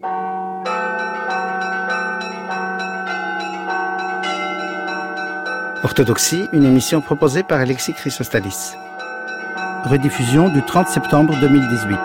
Orthodoxie, une émission proposée par Alexis Chrysostalis. Rediffusion du 30 septembre 2018.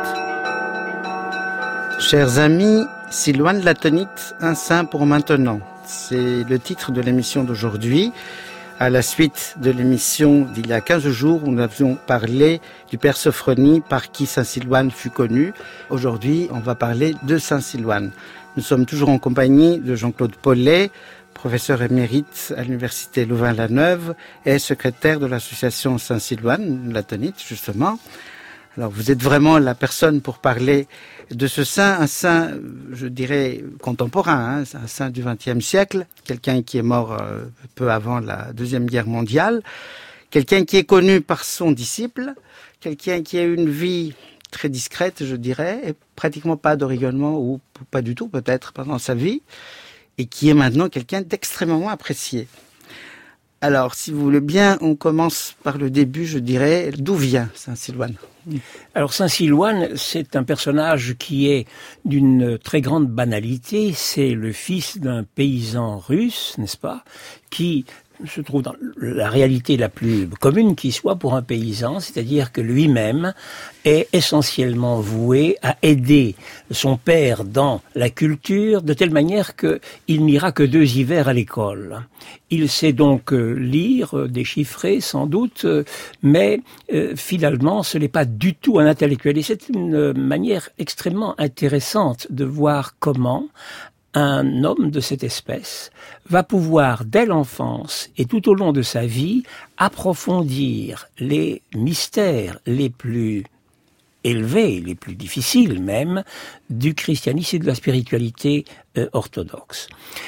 Chers amis, Silouan Latonite, un saint pour maintenant. C'est le titre de l'émission d'aujourd'hui. À la suite de l'émission d'il y a 15 jours où nous avions parlé du Père Sophronie par qui Saint Silouan fut connu. Aujourd'hui, on va parler de Saint Silouan. Nous sommes toujours en compagnie de Jean-Claude Paulet, professeur émérite à l'université Louvain-la-Neuve et secrétaire de l'association Saint Silouan Latonite, justement. Alors, vous êtes vraiment la personne pour parler de ce saint, un saint, je dirais, contemporain, un saint du XXe siècle, quelqu'un qui est mort peu avant la Deuxième Guerre mondiale, quelqu'un qui est connu par son disciple, quelqu'un qui a une vie très discrète, je dirais, et pratiquement pas de rayonnement, ou pas du tout peut-être pendant sa vie, et qui est maintenant quelqu'un d'extrêmement apprécié. Alors, si vous voulez bien, on commence par le début, je dirais, d'où vient Saint Silouan ? Alors, Saint Silouan, c'est un personnage qui est d'une très grande banalité. C'est le fils d'un paysan russe, n'est-ce pas, qui se trouve dans la réalité la plus commune qui soit pour un paysan, c'est-à-dire que lui-même est essentiellement voué à aider son père dans la culture, de telle manière qu'il n'ira que 2 hivers à l'école. Il sait donc lire, déchiffrer sans doute, mais finalement ce n'est pas du tout un intellectuel. Et c'est une manière extrêmement intéressante de voir comment un homme de cette espèce va pouvoir, dès l'enfance et tout au long de sa vie, approfondir les mystères les plus élevés, les plus difficiles même, du christianisme et de la spiritualité orthodoxe.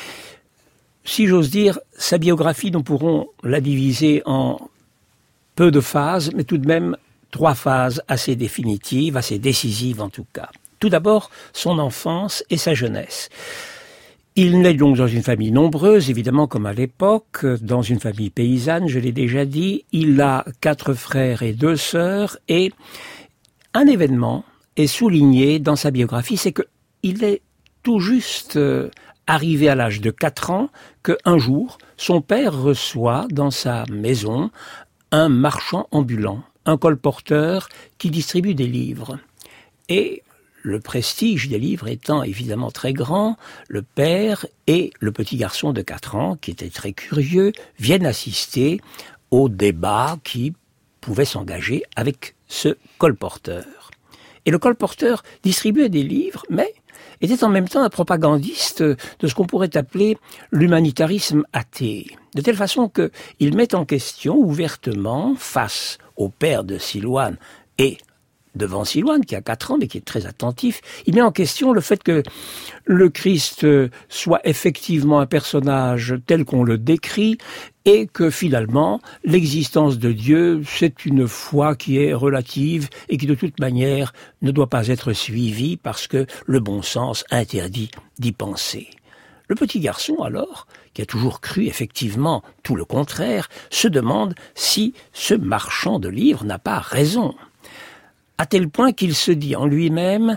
Si j'ose dire, sa biographie, nous pourrons la diviser en peu de phases, mais tout de même 3 phases assez définitives, assez décisives en tout cas. Tout d'abord, son enfance et sa jeunesse. Il naît donc dans une famille nombreuse, évidemment comme à l'époque, dans une famille paysanne, je l'ai déjà dit. Il a 4 frères et 2 sœurs, et un événement est souligné dans sa biographie, c'est qu'il est tout juste arrivé à l'âge de 4 ans qu'un jour, son père reçoit dans sa maison un marchand ambulant, un colporteur qui distribue des livres. Et le prestige des livres étant évidemment très grand, le père et le petit garçon de 4 ans, qui était très curieux, viennent assister au débat qui pouvait s'engager avec ce colporteur. Et le colporteur distribuait des livres, mais était en même temps un propagandiste de ce qu'on pourrait appeler l'humanitarisme athée. De telle façon qu'il met en question ouvertement, face au père de Silouan et devant Silouan, qui a 4 ans, mais qui est très attentif, il met en question le fait que le Christ soit effectivement un personnage tel qu'on le décrit, et que finalement, l'existence de Dieu, c'est une foi qui est relative et qui de toute manière ne doit pas être suivie parce que le bon sens interdit d'y penser. Le petit garçon, alors, qui a toujours cru effectivement tout le contraire, se demande si ce marchand de livres n'a pas raison. À tel point qu'il se dit en lui-même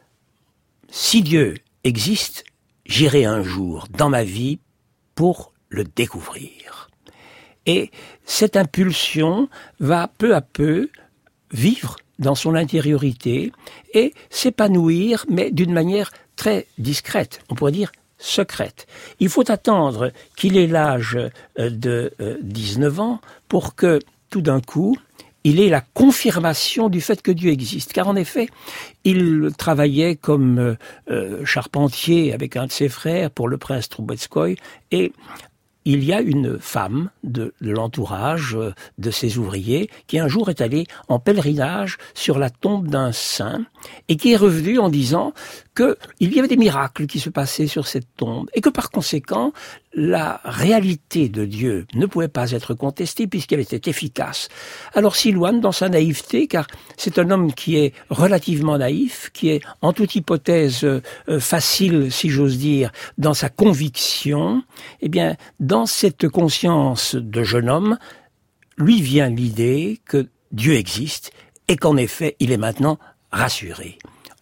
« Si Dieu existe, j'irai un jour dans ma vie pour le découvrir. » Et cette impulsion va peu à peu vivre dans son intériorité et s'épanouir, mais d'une manière très discrète, on pourrait dire secrète. Il faut attendre qu'il ait l'âge de 19 ans pour que, tout d'un coup, il est la confirmation du fait que Dieu existe. Car en effet, il travaillait comme charpentier avec un de ses frères pour le prince Troubetskoï, et il y a une femme de l'entourage de ses ouvriers qui un jour est allée en pèlerinage sur la tombe d'un saint et qui est revenue en disant qu'il y avait des miracles qui se passaient sur cette tombe et que par conséquent, la réalité de Dieu ne pouvait pas être contestée puisqu'elle était efficace. Alors Silouan, dans sa naïveté, car c'est un homme qui est relativement naïf, qui est en toute hypothèse facile, si j'ose dire, dans sa conviction, eh bien, dans cette conscience de jeune homme, lui vient l'idée que Dieu existe et qu'en effet, il est maintenant rassuré.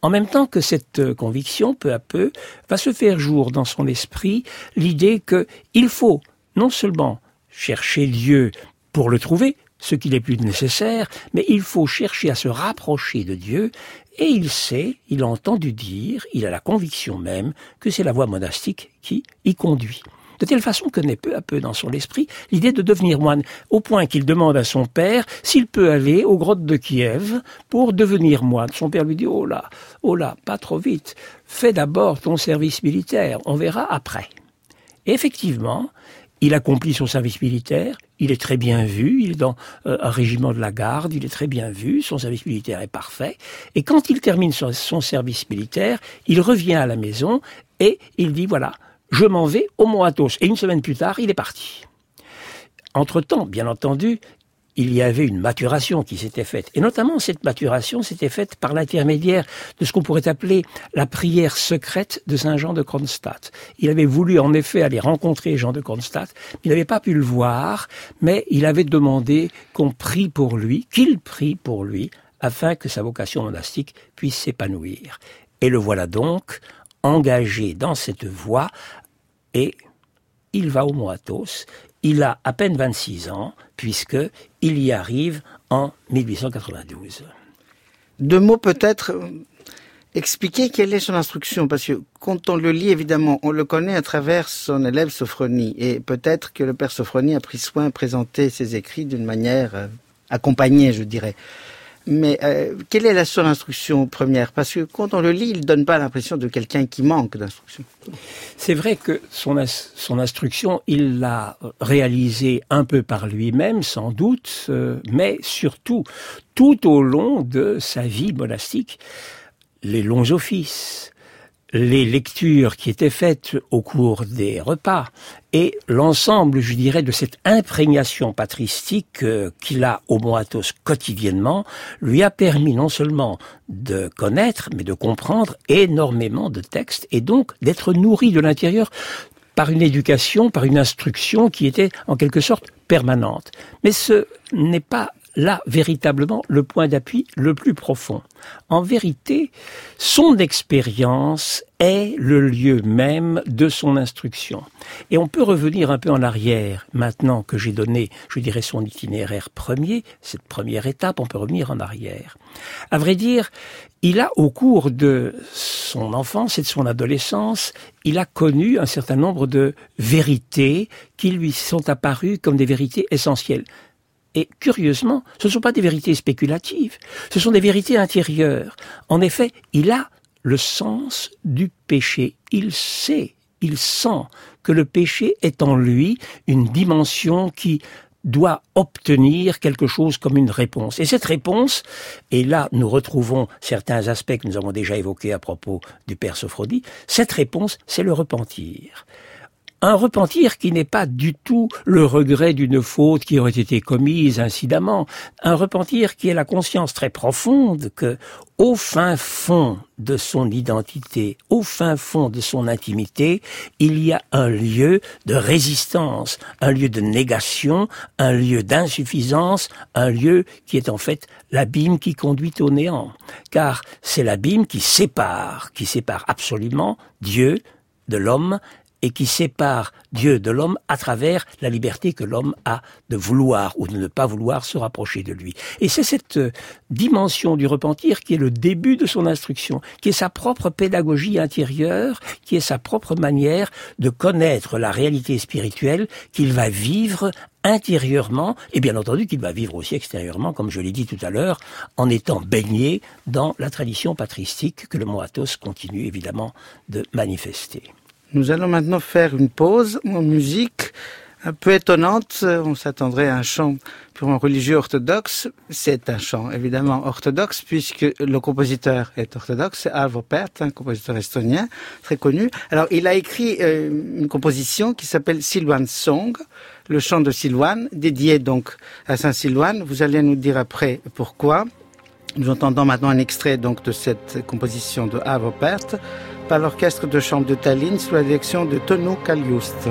En même temps que cette conviction, peu à peu, va se faire jour dans son esprit l'idée qu'il faut non seulement chercher Dieu pour le trouver, ce qu'il est plus nécessaire, mais il faut chercher à se rapprocher de Dieu, et il sait, il a entendu dire, il a la conviction même que c'est la voie monastique qui y conduit. De telle façon que naît peu à peu dans son esprit l'idée de devenir moine, au point qu'il demande à son père s'il peut aller aux grottes de Kiev pour devenir moine. Son père lui dit « Oh là, pas trop vite, fais d'abord ton service militaire, on verra après ». Et effectivement, il accomplit son service militaire, il est très bien vu, il est dans un régiment de la garde, il est très bien vu, son service militaire est parfait. Et quand il termine son service militaire, il revient à la maison et il dit voilà, je m'en vais au Mont Athos. Et une semaine plus tard, il est parti. Entre-temps, bien entendu, il y avait une maturation qui s'était faite. Et notamment, cette maturation s'était faite par l'intermédiaire de ce qu'on pourrait appeler la prière secrète de Saint Jean de Kronstadt. Il avait voulu en effet aller rencontrer Jean de Kronstadt. Il n'avait pas pu le voir, mais il avait demandé qu'on prie pour lui, qu'il prie pour lui, afin que sa vocation monastique puisse s'épanouir. Et le voilà donc engagé dans cette voie, et il va au Mont Athos. Il a à peine 26 ans, puisqu'il y arrive en 1892. Deux mots peut-être, expliquer quelle est son instruction, parce que quand on le lit, évidemment, on le connaît à travers son élève Sophronie, et peut-être que le père Sophronie a pris soin de présenter ses écrits d'une manière accompagnée, je dirais. Mais quelle est son instruction première? Parce que quand on le lit, il ne donne pas l'impression de quelqu'un qui manque d'instruction. C'est vrai que son instruction, il l'a réalisée un peu par lui-même, sans doute, mais surtout, tout au long de sa vie monastique, les longs offices, les lectures qui étaient faites au cours des repas et l'ensemble, je dirais, de cette imprégnation patristique qu'il a au Mont Athos quotidiennement lui a permis non seulement de connaître, mais de comprendre énormément de textes et donc d'être nourri de l'intérieur par une éducation, par une instruction qui était en quelque sorte permanente. Mais ce n'est pas là, véritablement, le point d'appui le plus profond. En vérité, son expérience est le lieu même de son instruction. Et on peut revenir un peu en arrière, maintenant que j'ai donné, je dirais, son itinéraire premier, cette première étape, on peut revenir en arrière. À vrai dire, il a, au cours de son enfance et de son adolescence, il a connu un certain nombre de vérités qui lui sont apparues comme des vérités essentielles. Et curieusement, ce ne sont pas des vérités spéculatives, ce sont des vérités intérieures. En effet, il a le sens du péché. Il sait, il sent que le péché est en lui une dimension qui doit obtenir quelque chose comme une réponse. Et cette réponse, et là nous retrouvons certains aspects que nous avons déjà évoqués à propos du Père Sophronie, cette réponse, c'est le repentir. Un repentir qui n'est pas du tout le regret d'une faute qui aurait été commise incidemment. Un repentir qui est la conscience très profonde que, au fin fond de son identité, au fin fond de son intimité, il y a un lieu de résistance, un lieu de négation, un lieu d'insuffisance, un lieu qui est en fait l'abîme qui conduit au néant. Car c'est l'abîme qui sépare absolument Dieu de l'homme, et qui sépare Dieu de l'homme à travers la liberté que l'homme a de vouloir ou de ne pas vouloir se rapprocher de lui. Et c'est cette dimension du repentir qui est le début de son instruction, qui est sa propre pédagogie intérieure, qui est sa propre manière de connaître la réalité spirituelle qu'il va vivre intérieurement, et bien entendu qu'il va vivre aussi extérieurement, comme je l'ai dit tout à l'heure, en étant baigné dans la tradition patristique que le Mont Athos continue évidemment de manifester. Nous allons maintenant faire une pause en musique un peu étonnante. On s'attendrait à un chant purement religieux orthodoxe. C'est un chant évidemment orthodoxe puisque le compositeur est orthodoxe. C'est Arvo Pärt, un compositeur estonien très connu. Alors il a écrit une composition qui s'appelle Silouan Song, le chant de Silouan, dédié donc à Saint Silouan. Vous allez nous dire après pourquoi. Nous entendons maintenant un extrait donc de cette composition de Arvo Pärt par l'orchestre de chambre de Tallinn sous la direction de Tõnu Kaljuste.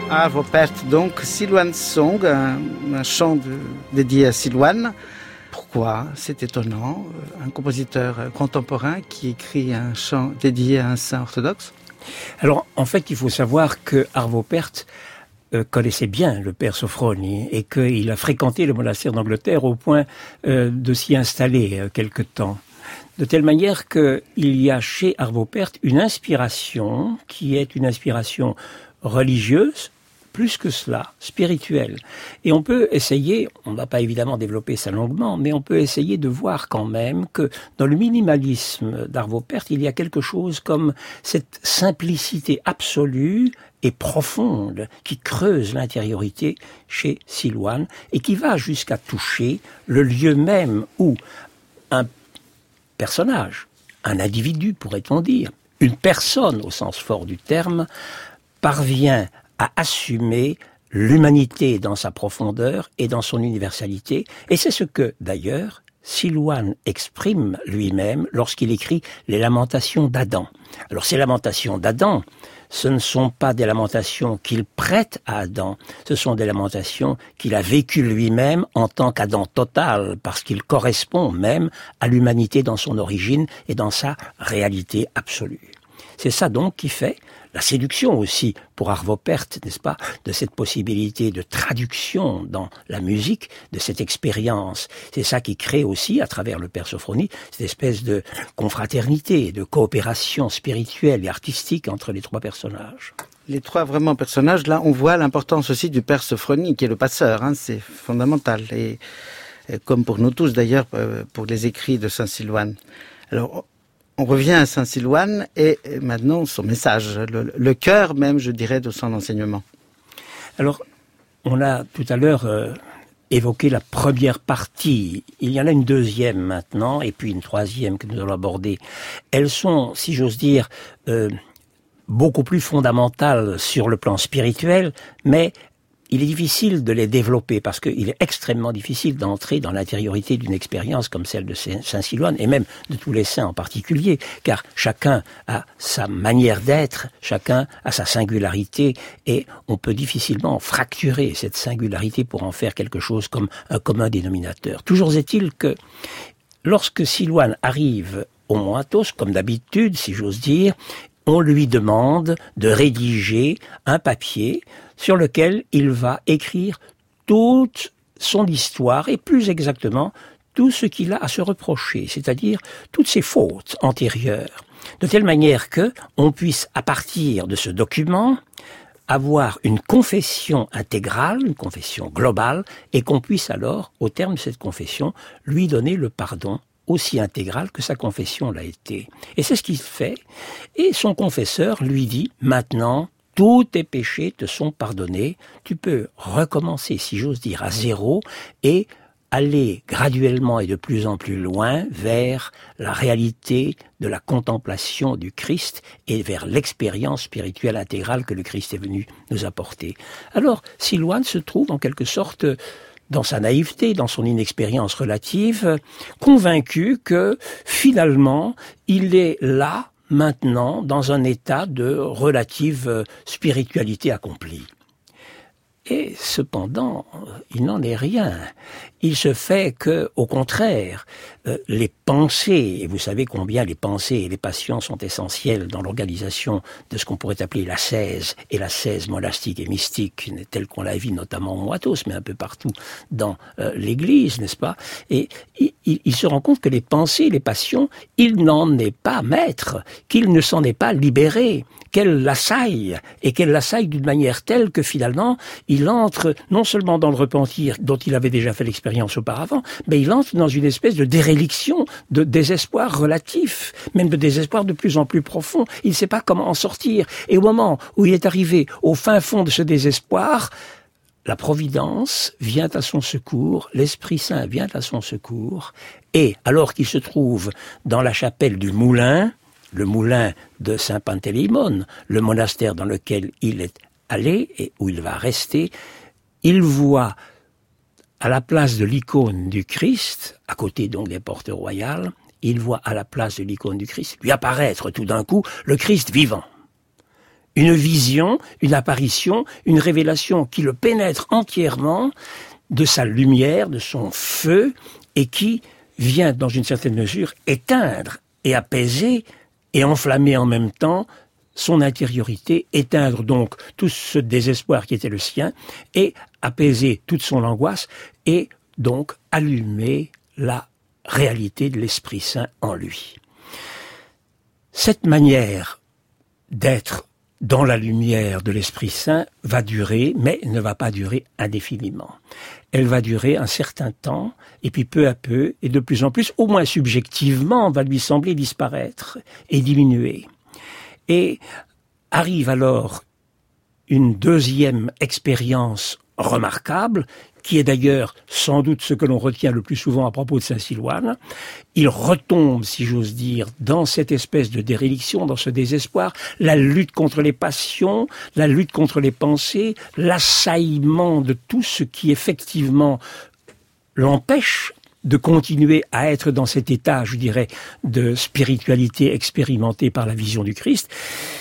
Arvo Pärt, donc Silouan Song, un chant dédié à Silouan. Pourquoi? C'est étonnant, un compositeur contemporain qui écrit un chant dédié à un saint orthodoxe. Alors, en fait, il faut savoir que Arvo Pärt connaissait bien le père Sophroni et qu'il a fréquenté le monastère d'Angleterre au point de s'y installer quelque temps. De telle manière qu'il y a chez Arvo Pärt une inspiration qui est une inspiration religieuse, plus que cela, spirituelle. Et on peut essayer, on ne va pas évidemment développer ça longuement, mais on peut essayer de voir quand même que dans le minimalisme d'Arvo Pärt, il y a quelque chose comme cette simplicité absolue et profonde qui creuse l'intériorité chez Silouan et qui va jusqu'à toucher le lieu même où un personnage, un individu pourrait-on dire, une personne au sens fort du terme, parvient à assumer l'humanité dans sa profondeur et dans son universalité. Et c'est ce que, d'ailleurs, Silouan exprime lui-même lorsqu'il écrit les lamentations d'Adam. Alors ces lamentations d'Adam, ce ne sont pas des lamentations qu'il prête à Adam, ce sont des lamentations qu'il a vécues lui-même en tant qu'Adam total, parce qu'il correspond même à l'humanité dans son origine et dans sa réalité absolue. C'est ça donc qui fait la séduction aussi pour Arvo Pärt, n'est-ce pas, de cette possibilité de traduction dans la musique, de cette expérience. C'est ça qui crée aussi, à travers le père Sophroni, cette espèce de confraternité, de coopération spirituelle et artistique entre les trois personnages. Les trois vraiment personnages, là, on voit l'importance aussi du père Sophroni, qui est le passeur, c'est fondamental. Et comme pour nous tous d'ailleurs, pour les écrits de saint Silouan. Alors, on revient à saint Silouan et maintenant son message, le cœur même, je dirais, de son enseignement. Alors, on a tout à l'heure évoqué la première partie. Il y en a une deuxième maintenant et puis une troisième que nous allons aborder. Elles sont, si j'ose dire, beaucoup plus fondamentales sur le plan spirituel, mais il est difficile de les développer parce qu'il est extrêmement difficile d'entrer dans l'intériorité d'une expérience comme celle de saint Silouan et même de tous les saints en particulier, car chacun a sa manière d'être, chacun a sa singularité et on peut difficilement fracturer cette singularité pour en faire quelque chose comme un commun dénominateur. Toujours est-il que lorsque Silouan arrive au Mont Athos, comme d'habitude, si j'ose dire, on lui demande de rédiger un papier sur lequel il va écrire toute son histoire et plus exactement tout ce qu'il a à se reprocher, c'est-à-dire toutes ses fautes antérieures, de telle manière que on puisse, à partir de ce document, avoir une confession intégrale, une confession globale, et qu'on puisse alors, au terme de cette confession, lui donner le pardon aussi intégral que sa confession l'a été. Et c'est ce qu'il fait. Et son confesseur lui dit, maintenant, tous tes péchés te sont pardonnés. Tu peux recommencer, si j'ose dire, à zéro et aller graduellement et de plus en plus loin vers la réalité de la contemplation du Christ et vers l'expérience spirituelle intégrale que le Christ est venu nous apporter. Alors, Silouan se trouve en quelque sorte dans sa naïveté, dans son inexpérience relative, convaincu que finalement, il est là, maintenant, dans un état de relative spiritualité accomplie. Et cependant, il n'en est rien. Il se fait que, au contraire, les pensées, et vous savez combien les pensées et les passions sont essentielles dans l'organisation de ce qu'on pourrait appeler l'ascèse, et l'ascèse monastique et mystique, telle qu'on la vit notamment au Mont Athos, mais un peu partout dans l'Église, n'est-ce pas? Et il se rend compte que les pensées, les passions, il n'en est pas maître, qu'il ne s'en est pas libéré, qu'elle l'assaille, et qu'elle l'assaille d'une manière telle que finalement, il entre non seulement dans le repentir dont il avait déjà fait l'expérience auparavant, mais il entre dans une espèce de déréliction, de désespoir relatif, même de désespoir de plus en plus profond. Il ne sait pas comment en sortir. Et au moment où il est arrivé au fin fond de ce désespoir, la Providence vient à son secours, l'Esprit Saint vient à son secours, et alors qu'il se trouve dans la chapelle du Moulin, le moulin de Saint-Pantélémon, le monastère dans lequel il est allé et où il va rester, il voit à la place de l'icône du Christ, à côté donc des portes royales, il voit à la place de l'icône du Christ lui apparaître tout d'un coup le Christ vivant. une vision, une apparition, une révélation qui le pénètre entièrement de sa lumière, de son feu, et qui vient, dans une certaine mesure, éteindre et apaiser et enflammer en même temps son intériorité, éteindre donc tout ce désespoir qui était le sien, et apaiser toute son angoisse, et donc allumer la réalité de l'Esprit Saint en lui. Cette manière d'être dans la lumière de l'Esprit Saint va durer, mais ne va pas durer indéfiniment. Elle va durer un certain temps, et puis peu à peu, et de plus en plus, au moins subjectivement, va lui sembler disparaître et diminuer. Et arrive alors une deuxième expérience remarquable, qui est d'ailleurs sans doute ce que l'on retient le plus souvent à propos de Saint Silouane. Il retombe, si j'ose dire, dans cette espèce de déréliction, dans ce désespoir, la lutte contre les passions, la lutte contre les pensées, l'assaillement de tout ce qui effectivement l'empêche de continuer à être dans cet état, je dirais, de spiritualité expérimentée par la vision du Christ.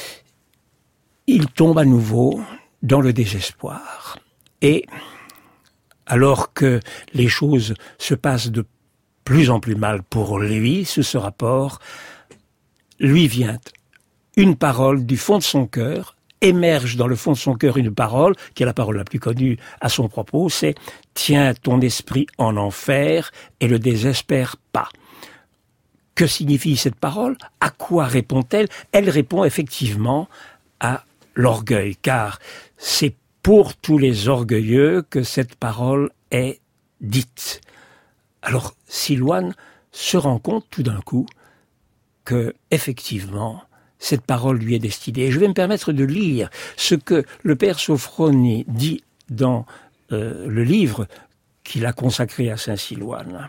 Il tombe à nouveau dans le désespoir. Et alors que les choses se passent de plus en plus mal pour lui, sous ce rapport, lui vient une parole du fond de son cœur, émerge dans le fond de son cœur une parole, qui est la parole la plus connue à son propos, c'est « Tiens ton esprit en enfer et le désespère pas ». Que signifie cette parole? À quoi répond-elle? Elle répond effectivement à l'orgueil, car c'est pour tous les orgueilleux que cette parole est dite. Alors, Silouane se rend compte tout d'un coup que, effectivement, cette parole lui est destinée. Et je vais me permettre de lire ce que le père Sophroni dit dans le livre qu'il a consacré à Saint Silouane.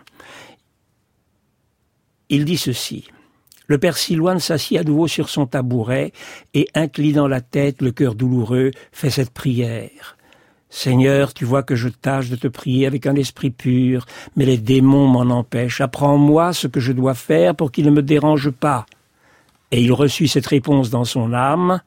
Il dit ceci. Le père Silouane s'assit à nouveau sur son tabouret et, inclinant la tête, le cœur douloureux, fait cette prière. « Seigneur, tu vois que je tâche de te prier avec un esprit pur, mais les démons m'en empêchent. Apprends-moi ce que je dois faire pour qu'ils ne me dérangent pas. » Et il reçut cette réponse dans son âme.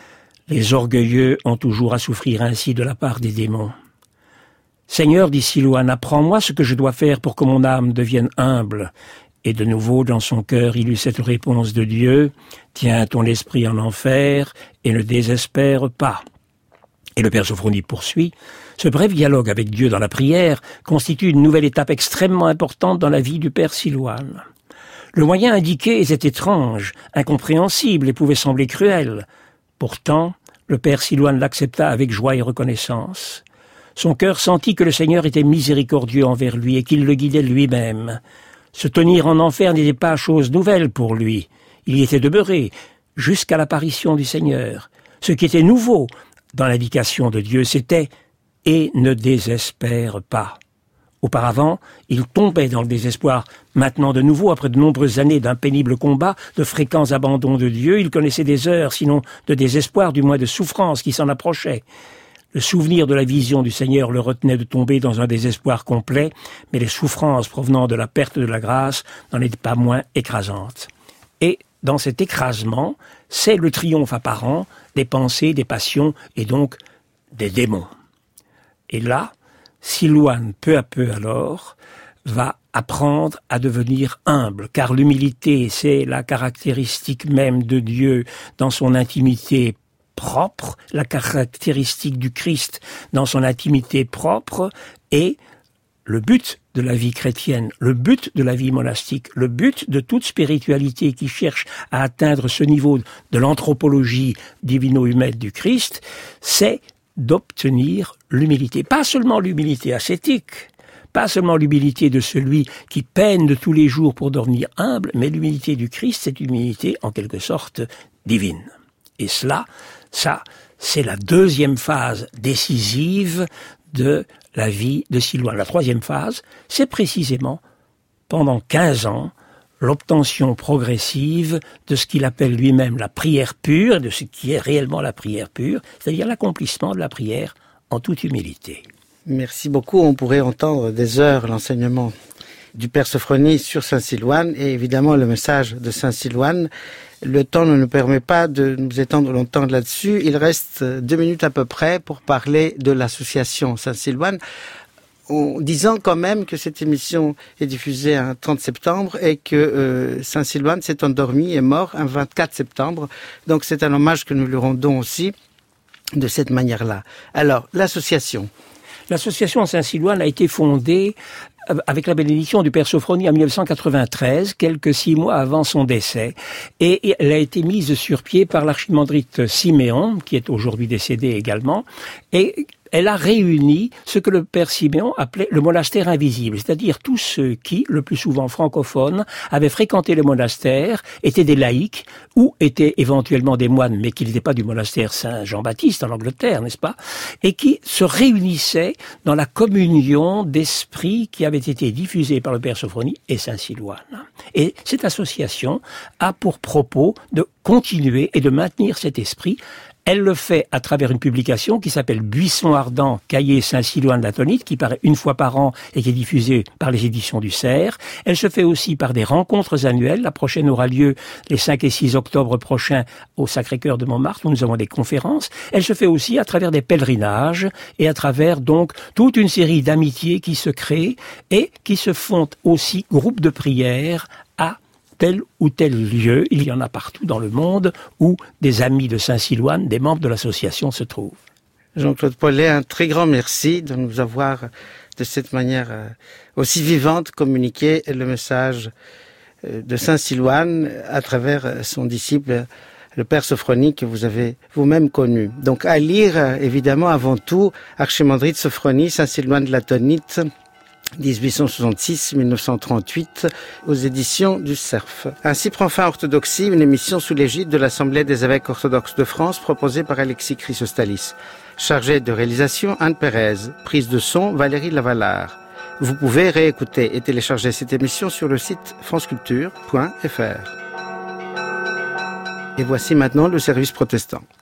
« Les orgueilleux ont toujours à souffrir ainsi de la part des démons. »« Seigneur, dit Silouane, apprends-moi ce que je dois faire pour que mon âme devienne humble. » Et de nouveau, dans son cœur, il eut cette réponse de Dieu, « Tiens ton esprit en enfer et ne désespère pas. » Et le père Sophroni poursuit, « Ce bref dialogue avec Dieu dans la prière constitue une nouvelle étape extrêmement importante dans la vie du père Silouane. Le moyen indiqué était étrange, incompréhensible et pouvait sembler cruel. Pourtant, le père Silouane l'accepta avec joie et reconnaissance. Son cœur sentit que le Seigneur était miséricordieux envers lui et qu'il le guidait lui-même. Se tenir en enfer n'était pas chose nouvelle pour lui. Il y était demeuré jusqu'à l'apparition du Seigneur. Ce qui était nouveau dans l'indication de Dieu, c'était « et ne désespère pas ». Auparavant, il tombait dans le désespoir. Maintenant, de nouveau, après de nombreuses années d'un pénible combat, de fréquents abandons de Dieu, il connaissait des heures, sinon de désespoir, du moins de souffrance qui s'en approchaient. Le souvenir de la vision du Seigneur le retenait de tomber dans un désespoir complet, mais les souffrances provenant de la perte de la grâce n'en étaient pas moins écrasantes. Et dans cet écrasement, c'est le triomphe apparent des pensées, des passions et donc des démons. Et là, Silouane, peu à peu alors, va apprendre à devenir humble, car l'humilité, c'est la caractéristique même de Dieu dans son intimité propre, la caractéristique du Christ dans son intimité propre, et le but de la vie chrétienne, le but de la vie monastique, le but de toute spiritualité qui cherche à atteindre ce niveau de l'anthropologie divino-humaine du Christ, c'est d'obtenir l'humilité. Pas seulement l'humilité ascétique, pas seulement l'humilité de celui qui peine de tous les jours pour devenir humble, mais l'humilité du Christ, cette humilité en quelque sorte divine. Et ça, c'est la deuxième phase décisive de la vie de Silouane. La troisième phase, c'est précisément, pendant 15 ans, l'obtention progressive de ce qu'il appelle lui-même la prière pure, de ce qui est réellement la prière pure, c'est-à-dire l'accomplissement de la prière en toute humilité. Merci beaucoup. On pourrait entendre des heures l'enseignement du Père Sophronie sur Saint-Silouan et évidemment le message de Saint-Silouan. Le temps ne nous permet pas de nous étendre longtemps là-dessus. Il reste 2 minutes à peu près pour parler de l'association Saint-Silouan, en disant quand même que cette émission est diffusée un 30 septembre et que Saint-Silouan s'est endormi et mort un 24 septembre. Donc c'est un hommage que nous lui rendons aussi de cette manière-là. Alors, l'association. L'association Saint-Silouan a été fondée avec la bénédiction du Père Sophronie en 1993, quelques 6 mois avant son décès. Et elle a été mise sur pied par l'archimandrite Siméon, qui est aujourd'hui décédé également, et elle a réuni ce que le Père Siméon appelait le monastère invisible, c'est-à-dire tous ceux qui, le plus souvent francophones, avaient fréquenté le monastère, étaient des laïcs ou étaient éventuellement des moines, mais qui n'étaient pas du monastère Saint-Jean-Baptiste en Angleterre, n'est-ce pas, et qui se réunissaient dans la communion d'esprit qui avait été diffusée par le Père Sophronie et Saint-Silouan. Et cette association a pour propos de continuer et de maintenir cet esprit. Elle le fait à travers une publication qui s'appelle Buisson ardent, cahier Saint-Silouan de la Tonite, qui paraît 1 fois par an et qui est diffusée par les éditions du Cerf. Elle se fait aussi par des rencontres annuelles. La prochaine aura lieu les 5 et 6 octobre prochains au Sacré-Cœur de Montmartre, où nous avons des conférences. Elle se fait aussi à travers des pèlerinages et à travers donc toute une série d'amitiés qui se créent et qui se font aussi groupe de prière à tel ou tel lieu. Il y en a partout dans le monde où des amis de Saint-Silouan, des membres de l'association se trouvent. Jean-Claude Paulet, un très grand merci de nous avoir de cette manière aussi vivante communiqué le message de Saint-Silouan à travers son disciple, le Père Sophronie, que vous avez vous-même connu. Donc à lire, évidemment, avant tout, Archimandrite Sophronie, Saint-Silouan de la Tonite, 1866-1938, aux éditions du Cerf. Ainsi prend fin Orthodoxie, une émission sous l'égide de l'Assemblée des évêques orthodoxes de France, proposée par Alexis Chrysostalis. Chargé de réalisation, Anne Pérez. Prise de son, Valérie Lavallard. Vous pouvez réécouter et télécharger cette émission sur le site franceculture.fr. Et voici maintenant le service protestant.